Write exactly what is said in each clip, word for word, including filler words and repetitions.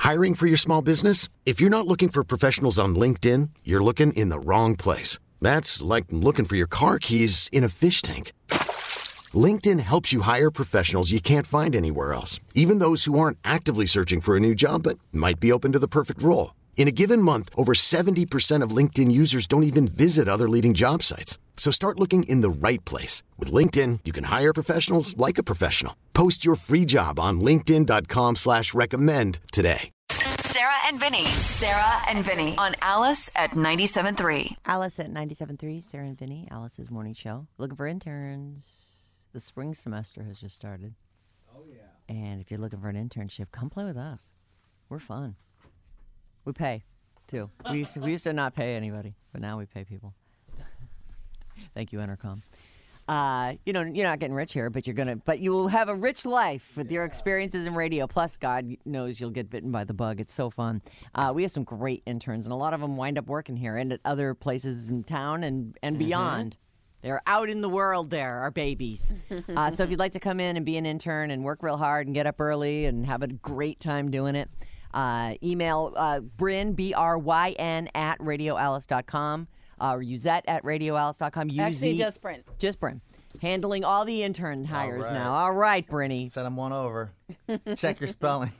Hiring for your small business? If you're not looking for professionals on LinkedIn, you're looking in the wrong place. That's like looking for your car keys in a fish tank. LinkedIn helps you hire professionals you can't find anywhere else, even those who aren't actively searching for a new job but might be open to the perfect role. In a given month, over seventy percent of LinkedIn users don't even visit other leading job sites. So start looking in the right place. With LinkedIn, you can hire professionals like a professional. Post your free job on linkedin dot com slash recommend today. Sarah and Vinny. Sarah and Vinny on Alice at ninety-seven point three. Alice at ninety-seven point three. Sarah and Vinny, Alice's morning show. Looking for interns. The spring semester has just started. Oh, yeah. And if you're looking for an internship, come play with us. We're fun. We pay, too. We used to, we used to not pay anybody, but now we pay people. Thank you, Intercom. Uh, you know, you're not getting rich here, but you're gonna. But you will have a rich life with yeah. your experiences in radio. Plus, God knows you'll get bitten by the bug. It's so fun. Uh, we have some great interns, and a lot of them wind up working here and at other places in town and and mm-hmm. beyond. They're out in the world. There, our babies. uh, so if you'd like to come in and be an intern and work real hard and get up early and have a great time doing it. Uh, email uh, Bryn, B R Y N, at radio alice dot com uh, or Uzette at radio alice dot com. Actually, just Bryn. Just Bryn. Handling all the intern hires all right. now. All right, Brinny. Send them one over. Check your spelling.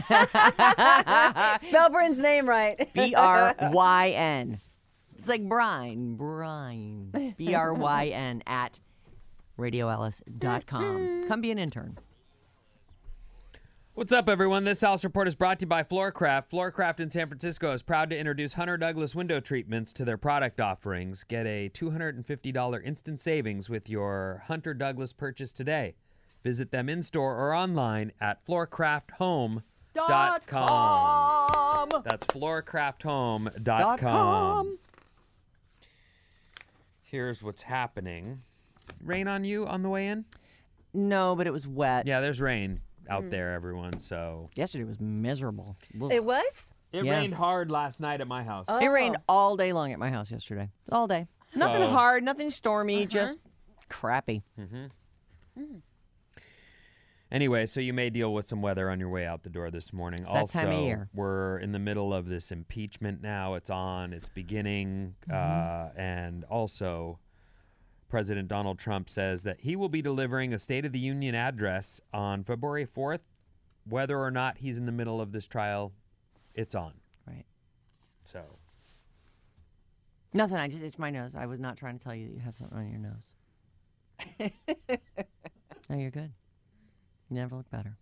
Spell Bryn's name right. B R Y N. It's like Brine. Brine. B R Y N at radio alice dot com. Come be an intern. What's up, everyone? This Alice Report is brought to you by Floorcraft. Floorcraft in San Francisco is proud to introduce Hunter Douglas window treatments to their product offerings. Get a two hundred fifty dollars instant savings with your Hunter Douglas purchase today. Visit them in-store or online at floorcraft home dot com. That's floorcraft home dot com. Here's what's happening. Rain on you on the way in? No, but it was wet. Yeah, there's rain out mm. there, everyone, so. Yesterday was miserable. Ugh. It was? It yeah. rained hard last night at my house. Oh. It rained all day long at my house yesterday. All day. So, nothing hard, nothing stormy, uh-huh. just crappy. Mm-hmm. Mm. Anyway, so you may deal with some weather on your way out the door this morning. It's also, that time of year. We're in the middle of this impeachment now. It's on, it's beginning, mm-hmm. uh, and also President Donald Trump says that he will be delivering a State of the Union address on February fourth. Whether or not he's in the middle of this trial, it's on. Right. So. Nothing. I just itched my nose. I was not trying to tell you that you have something on your nose. No, you're good. You never look better.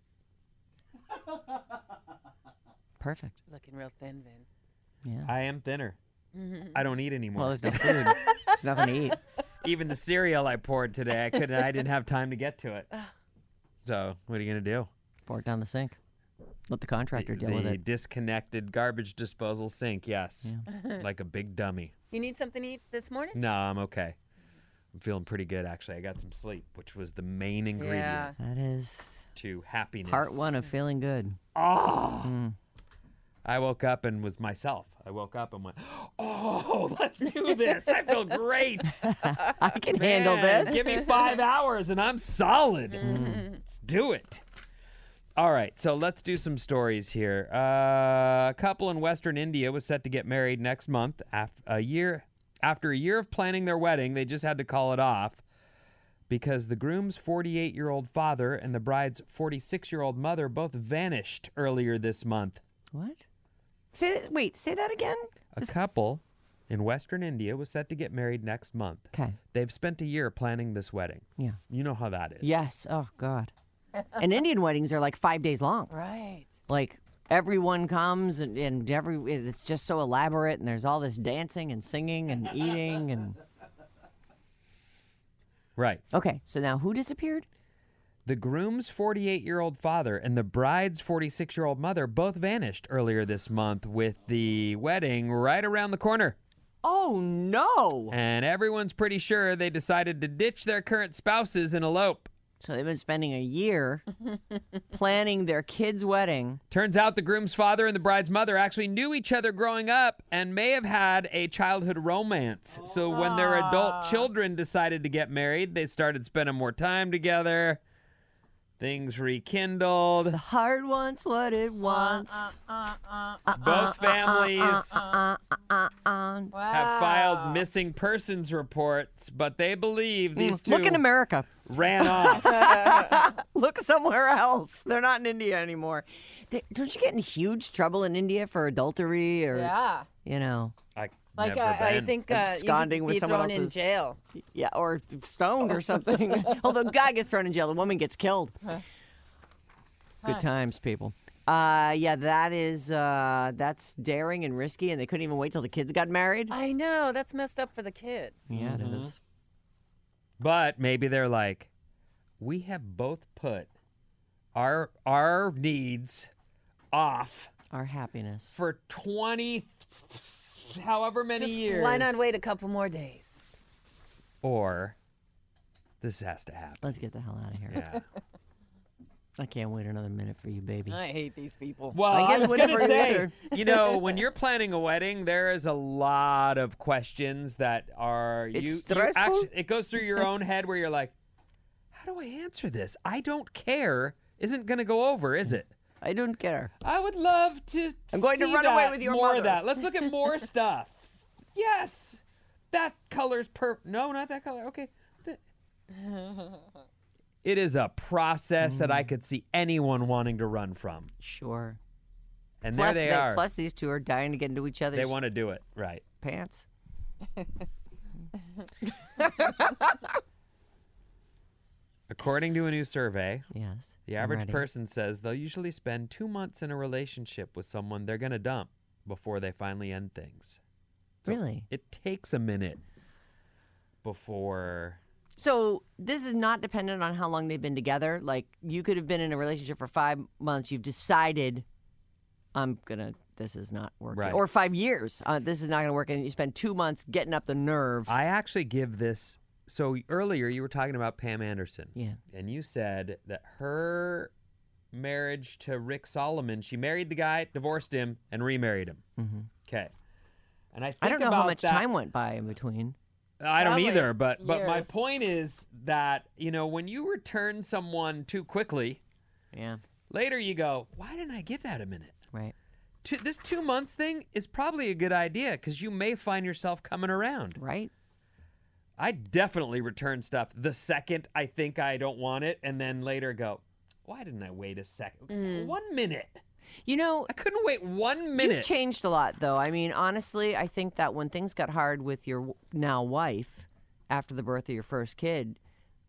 Perfect. Looking real thin, Vin. Yeah. I am thinner. Mm-hmm. I don't eat anymore. Well, there's no food. There's nothing to eat. Even the cereal I poured today, I couldn't. I didn't have time to get to it. So, what are you gonna do? Pour it down the sink. Let the contractor the, deal the with it. Disconnected garbage disposal sink. Yes, yeah. Like a big dummy. You need something to eat this morning? No, I'm okay. I'm feeling pretty good actually. I got some sleep, which was the main ingredient. Yeah. That is to happiness. Part one of feeling good. Oh. Mm. I woke up and was myself. I woke up and went, oh, let's do this. I feel great. I can Man, handle this. Give me five hours and I'm solid. Mm. Let's do it. All right, so let's do some stories here. Uh, a couple in Western India was set to get married next month. After a year, after a year of planning their wedding, they just had to call it off because the groom's forty-eight-year-old father and the bride's forty-six-year-old mother both vanished earlier this month. What? Say that, wait, say that again? A This... couple in Western India was set to get married next month. Okay. They've spent a year planning this wedding. Yeah. You know how that is. Yes. Oh, God. And Indian weddings are like five days long. Right. Like, everyone comes and, and every it's just so elaborate, and there's all this dancing and singing and eating and... Right. Okay, so now who disappeared? The groom's forty-eight-year-old father and the bride's forty-six-year-old mother both vanished earlier this month with the wedding right around the corner. Oh, no. And everyone's pretty sure they decided to ditch their current spouses and elope. So they've been spending a year planning their kid's wedding. Turns out the groom's father and the bride's mother actually knew each other growing up and may have had a childhood romance. So when their adult children decided to get married, they started spending more time together. Things rekindled. The heart wants what it wants. Uh, uh, Both families Uh, uh, uh, have filed missing persons reports, but they believe these two Look in America. ran off. Look somewhere else. They're not in India anymore. They, don't you get in huge trouble in India for adultery or, Yeah. you know, I Like never uh, I been. think uh, you Absconding could with be someone thrown in else's- jail. yeah, or stoned or something. Although the guy gets thrown in jail, the woman gets killed. Good times, people. Uh, yeah, that is uh, that's daring and risky, and they couldn't even wait till the kids got married. I know. That's messed up for the kids. Yeah, it is. But maybe they're like, we have both put our our needs off Our happiness. for twenty, however many Just years. why not wait a couple more days? Or this has to happen. Let's get the hell out of here. Yeah. I can't wait another minute for you, baby. I hate these people. Well, I I, get was it going to whenever say, you're you know, when you're planning a wedding, there is a lot of questions that are It's you, you stressful? actu- it goes through your own head where you're like, how do I answer this? I don't care. Isn't going to go over, is it? I don't care. I would love to. I'm going to see run away that, with your more mother. of that. Let's look at more stuff. Yes, that color's per. No, not that color. Okay. Th- It is a process that I Mm. could see anyone wanting to run from, Sure. and Plus, there they, are. Plus, these two are dying to get into each other's They want to do it right. pants. According to a new survey, Yes. the I'm average ready. person says they'll usually spend two months in a relationship with someone they're going to dump before they finally end things. So Really? It takes a minute before. So this is not dependent on how long they've been together. Like you could have been in a relationship for five months. You've decided, I'm gonna. This is not working. Right. Or five years. Uh, this is not gonna work, and you spend two months getting up the nerve. I actually give this. So earlier you were talking about Pam Anderson. yeah. And you said that her marriage to Rick Solomon, she married the guy, divorced him, and remarried him. Mm-hmm. Okay. And I think I don't know about how much that, time went by in between. I don't Probably either, but but my years. point is that, you know, when you return someone too quickly, Yeah. later you go, why didn't I give that a minute? Right. Two, this two months thing is probably a good idea because you may find yourself coming around. Right. I definitely return stuff the second I think I don't want it, and then later go, why didn't I wait a second? Mm. One minute. You know, I couldn't wait one you've minute. changed a lot, though. I mean, honestly, I think that when things got hard with your w- now wife after the birth of your first kid,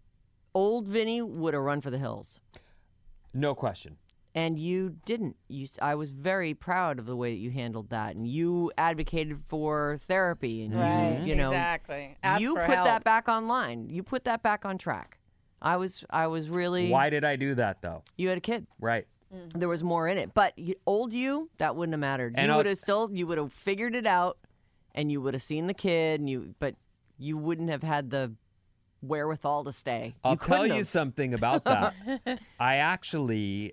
old Vinny would have run for the hills. No question. And you didn't. You, s- I was very proud of the way that you handled that, and you advocated for therapy, and Right. you, you know, exactly. Ask you for put help. that back online. You put that back on track. I was, I was really. Why did I do that, though? You had a kid. Right. There was more in it, but you, old you, that wouldn't have mattered. And you I'll- would have still, you would have figured it out, and you would have seen the kid, and you, but you wouldn't have had the wherewithal to stay. I'll you tell couldn't you have. something about that. I actually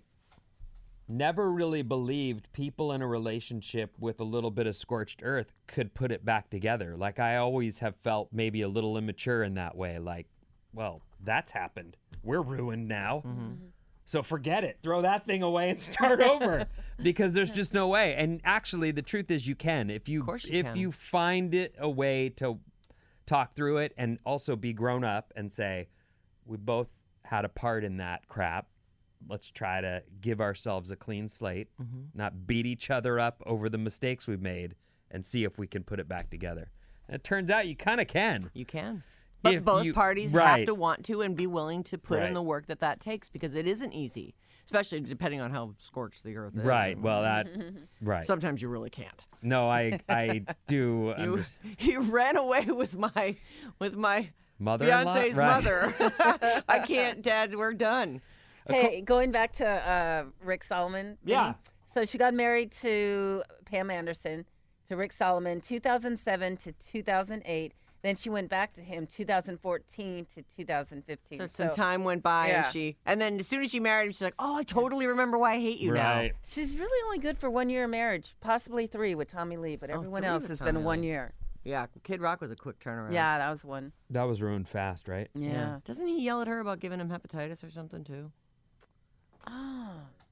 never really believed people in a relationship with a little bit of scorched earth could put it back together. Like, I always have felt maybe a little immature in that way. Like, well, that's happened. We're ruined now. Mm-hmm. So forget it. Throw that thing away and start over because there's just no way. And actually, the truth is you can. If you, course you if can. you find it a way to talk through it and also be grown up and say, we both had a part in that crap. Let's try to give ourselves a clean slate, Mm-hmm. not beat each other up over the mistakes we've made, and see if we can put it back together. And it turns out you kind of can. You can. But If both you- parties have right. to want to and be willing to put Right. in the work that that takes because it isn't easy, especially depending on how scorched the earth is. Right. Well, that. Right. Sometimes you really can't. No, I I do. You under- you ran away with my with my Mother-in-law? fiance's Right. mother. I can't, Dad. We're done. Hey, going back to uh, Rick Solomon. Vinny. Yeah. So she got married to Pam Anderson, to Rick Solomon, two thousand seven to two thousand eight. Then she went back to him, two thousand fourteen to two thousand fifteen. So some time went by, and yeah. she, and then as soon as she married him, she's like, "Oh, I totally remember why I hate you Right. now." She's really only good for one year of marriage, possibly three with Tommy Lee, but everyone three else with has Tommy been one Lee. year. Yeah, Kid Rock was a quick turnaround. Yeah, that was one. That was ruined fast, right? Yeah. Doesn't he yell at her about giving him hepatitis or something too? Oh,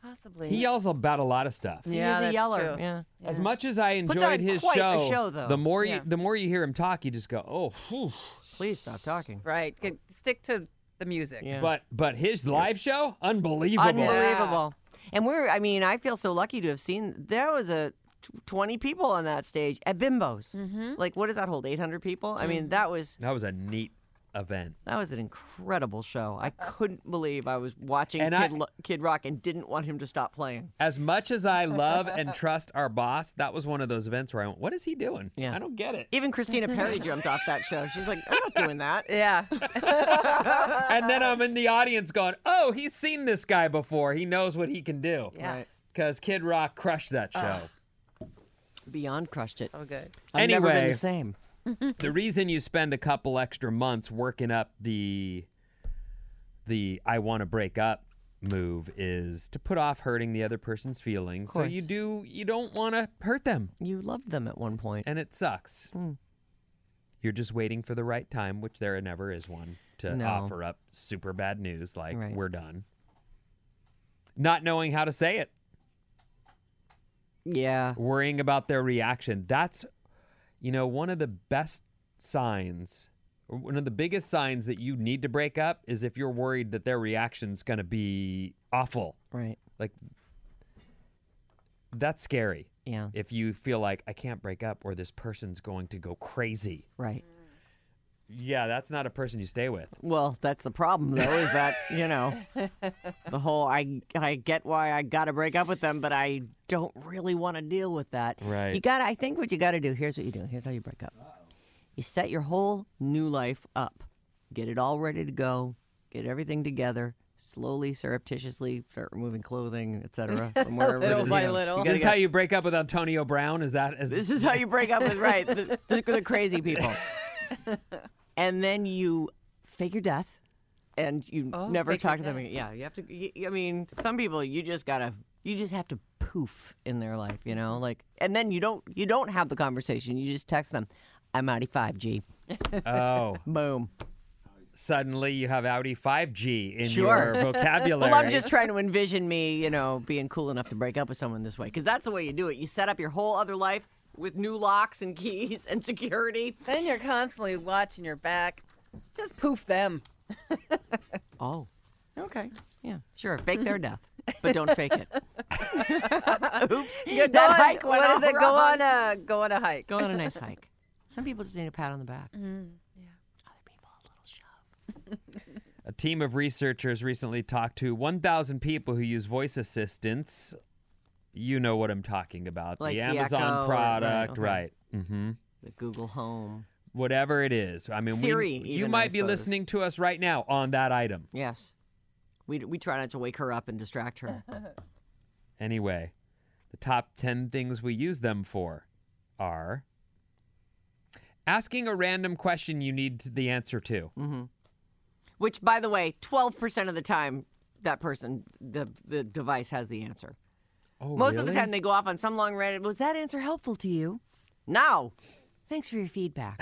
Possibly. He yells about a lot of stuff. Yeah, he is a that's yeller. true. Yeah. As much as I Puts on enjoyed his quite a show, show, though. the more Yeah. you the more you hear him talk, you just go, oh. Whew. Please stop talking. Right. Good- Stick to the music. Yeah. But but his live show, unbelievable. Unbelievable. And we're, I mean, I feel so lucky to have seen, there was a t- twenty people on that stage at Bimbo's. Mm-hmm. Like, what does that hold? eight hundred people? I mean, that was, That was a neat event. that was an incredible show. I couldn't believe I was watching And Kid, I- Lo- Kid Rock and didn't want him to stop playing. As much as I love and trust our boss, that was one of those events where I went, what is he doing? Yeah. I don't get it. Even Christina Perry jumped off that show. She's like, I'm not doing that. Yeah. And then I'm in the audience going, oh, he's seen this guy before. He knows what he can do. Yeah. Right. Because Kid Rock crushed that show. Beyond crushed it. So good. I've never been Anyway. the same. The reason you spend a couple extra months working up the the I want to break up move is to put off hurting the other person's feelings. So you course. do you don't want to hurt them, You loved them at one point. and it sucks. Hmm. You're just waiting for the right time, which there never is one, to No. offer up super bad news like Right. we're done. Not knowing how to say it, Yeah. worrying about their reaction. That's, you know, one of the best signs, or one of the biggest signs that you need to break up is if you're worried that their reaction's going to be awful. Right. Like, that's scary. Yeah. If you feel like, I can't break up or this person's going to go crazy. Right. Yeah, that's not a person you stay with. Well, that's the problem, though, is that, you know, the whole I I get why I got to break up with them, but I don't really want to deal with that. Right. You got to, I think what you got to do, here's what you do. Here's how you break up. You set your whole new life up, get it all ready to go, get everything together, slowly, surreptitiously start removing clothing, et cetera, from wherever it Little is. by You know, little. you This gotta is get- how you break up with Antonio Brown? Is that? Is This is how you break up with, right, the, the, the crazy people. And then you fake your death, and you Oh, never fake your talk to them death. again. Yeah, you have to. y- I mean, some people you just gotta, you just have to poof in their life, you know, like, and then you don't, you don't have the conversation. You just text them, "I'm Audi five G." Oh, Boom. suddenly you have Audi five G in Sure. your vocabulary. Well, I'm just trying to envision me, you know, being cool enough to break up with someone this way, because that's the way you do it. You set up your whole other life with new locks and keys and security. Then you're constantly watching your back. Just poof them. Oh, okay. Yeah, sure. Fake their death, but don't fake it. Oops. Go that on, hike went what off is it? Go wrong. on a go on a hike. Go on a nice hike. Some people just need a pat on the back. Mm, Other people, a little shove. A team of researchers recently talked to one thousand people who use voice assistants. You know what I'm talking about. Like the the Amazon Echo or- right, product, okay. right. Mm-hmm. The Google Home. Whatever it is. I mean, Siri, we, you even, I might be suppose. listening to us right now on that item. Yes. We, we try not to wake her up and distract her. Anyway, the top ten things we use them for are asking a random question you need the answer to. Mm-hmm. Which, by the way, twelve percent of the time, that person, the, the device has the answer. Oh, Most of the really? time, they go off on some long rant. Was that answer helpful to you? No. Thanks for your feedback.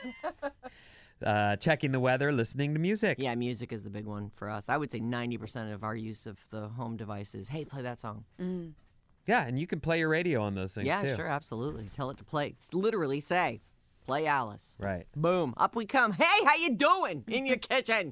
Uh, checking the weather, listening to music. Yeah, music is the big one for us. I would say ninety percent of our use of the home device is, hey, play that song. Yeah, and you can play your radio on those things Yeah, too. sure, absolutely. Tell it to play. It's literally say, play Alice. Right. Boom. Up we come. Hey, how you doing in your kitchen?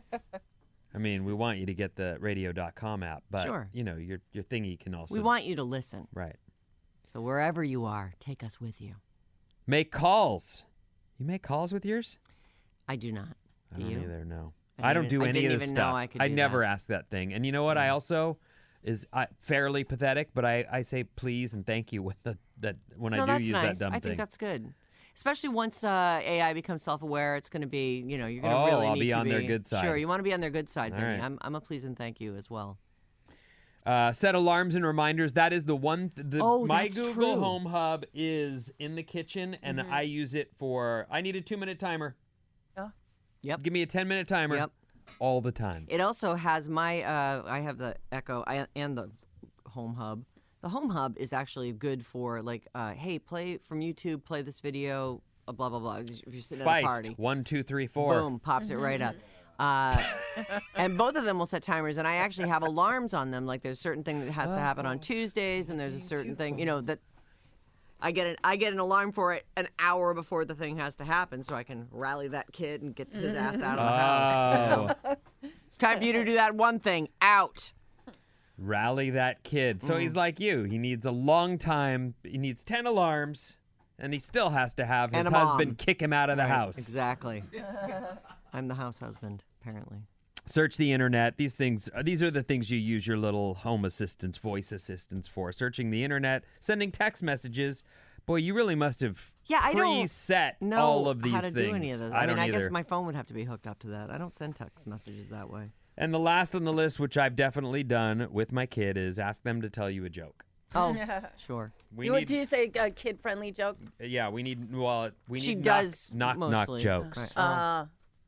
I mean, we want you to get the radio dot com app, but Sure. you know, your your thingy can also We want you to listen. Right. So wherever you are, take us with you. Make calls. You make calls with yours? I do not. I Do don't you? either, no. I I, don't didn't- do I any didn't of this even know stuff. I could I do never that. ask that thing. And you know what? I also is I, fairly pathetic, but I, I say please and thank you when the, that when no, I do that's use nice. that dumb I thing. think that's good. Especially once uh, A I becomes self-aware, it's going to be, you know, you're going to Oh, really I'll need be to on be their good side. Sure, you want to be on their good side, All Vinny. right. I'm, I'm a please and thank you as well. Uh, set alarms and reminders. That is the one. Th- the, Oh, my that's Google true. Home Hub is in the kitchen, and I use it for. I need a two-minute timer. Oh. Yep. Give me a ten-minute timer. Yep. All the time. It also has my, uh, I have the Echo I, and the Home Hub. The Home Hub is actually good for like, uh, hey, play from YouTube, play this video, uh, blah, blah, blah. If you're sitting at a Feist. party. One, two, three, four. Boom, pops it right up. Uh, and both of them will set timers, and I actually have alarms on them. Like there's a certain thing that has to happen on Tuesdays, and there's a certain thing, you know, that I get an I get an alarm for it an hour before the thing has to happen, so I can rally that kid and get his ass out of the house. Oh, It's time for you to do that one thing. Out. rally that kid. So he's like you. He needs a long time. He needs ten alarms, and he still has to have his And a mom. husband kick him out of the Right, house. Exactly. I'm the house husband, apparently. Search the internet. These things, uh, these are the things you use your little home assistants, voice assistants for. Searching the internet, sending text messages. Boy, you really must have Yeah, I don't preset know all of these how to things. do any of those. I, I, mean, don't I either. guess my phone would have to be hooked up to that. I don't send text messages that way. And the last on the list, which I've definitely done with my kid, is ask them to tell you a joke. Oh, sure. We You, need, do you say a kid-friendly joke? yeah, we need. Well, we She need does knock, knock, knock mostly. jokes. Right. Oh, Uh,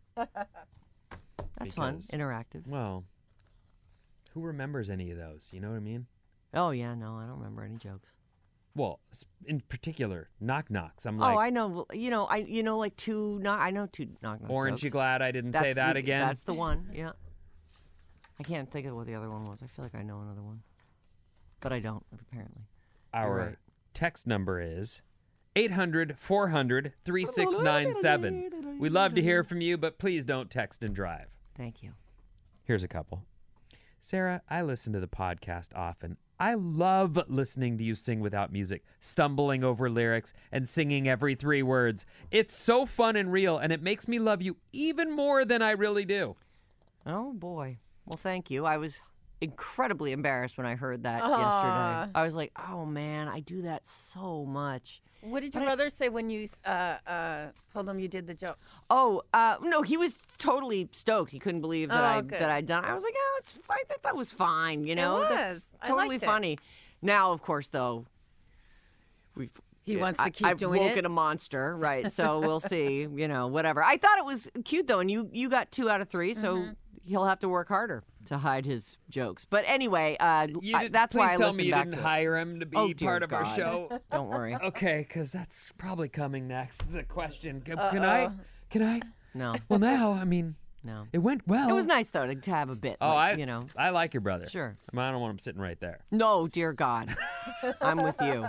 that's fun. because- Interactive. Well, who remembers any of those? You know what I mean? Oh, yeah, no, I don't remember any jokes. Well, s- in particular, knock knocks. I'm like, oh, I know. You know, I you know like two. Not I know two knock knock Aren't you jokes. glad I didn't That's say that the, again? That's the one. Yeah. I can't think of what the other one was. I feel like I know another one, but I don't apparently. Our right. text number is eight hundred, four hundred, three six nine seven. We'd love to hear from you, but please don't text and drive. Thank you. Here's a couple. Sarah, I listen to the podcast often. I love listening to you sing without music, stumbling over lyrics, and singing every three words. It's so fun and real, and it makes me love you even more than I really do. Oh boy. Well, thank you. I was incredibly embarrassed when I heard that Aw. yesterday. I was like, oh man, I do that so much. what did your But I- brother say when you uh, uh, told him you did the joke? Oh, uh, no, he was totally stoked. He couldn't believe that Oh, I good. that I'd done. I was like, yeah, that's fine. That that was fine. You know, was. that's I totally liked it. funny. Now, of course, though, we've. He wants to I- keep I've doing woken it? a monster, right? So we'll see. You know, whatever. I thought it was cute though, and you you got two out of three, so Mm-hmm. he'll have to work harder to hide his jokes. But anyway, uh, You I- did- that's please why I tell listened me you back didn't to it. hire him to be Oh, dear part of our God. show. Don't worry. Okay, because that's probably coming next. The question: Can, can I? Can I? No, Well, now I mean, no. it went well. It was nice though to, to have a bit. Oh, like, I you know. I like your brother. Sure. I, mean, I don't want him sitting right there. No, dear God. I'm with you.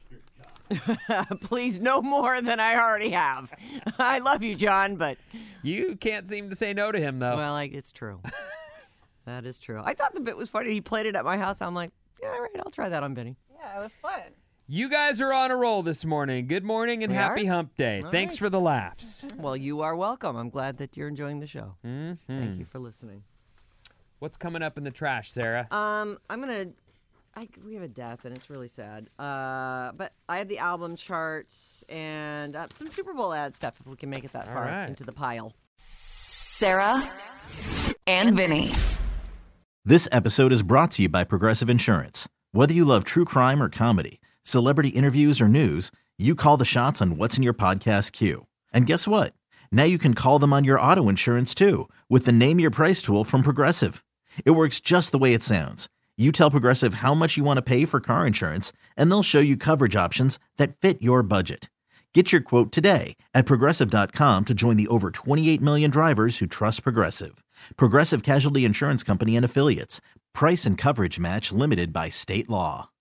Please, no more than I already have. I love you, John, but You can't seem to say no to him though. well, like it's true. That is true. I thought the bit was funny. He played it at my house. I'm like, yeah, all right, I'll try that on Vinny. Yeah, it was fun. You guys are on a roll this morning. Good morning and We happy are? hump day. All Thanks right. for the laughs. Well, you are welcome. I'm glad that you're enjoying the show. Mhm. Thank you for listening. What's coming up in the trash, Sarah? Um, I'm gonna. I, we have a death, and it's really sad. Uh, but I have the album charts and uh, some Super Bowl ad stuff. If we can make it that All far right. into the pile. Sarah and Vinny. This episode is brought to you by Progressive Insurance. Whether you love true crime or comedy, celebrity interviews or news, you call the shots on what's in your podcast queue. And guess what? Now you can call them on your auto insurance too with the Name Your Price tool from Progressive. It works just the way it sounds. You tell Progressive how much you want to pay for car insurance, and they'll show you coverage options that fit your budget. Get your quote today at Progressive dot com to join the over twenty-eight million drivers who trust Progressive. Progressive Casualty Insurance Company and Affiliates. Price and coverage match limited by state law.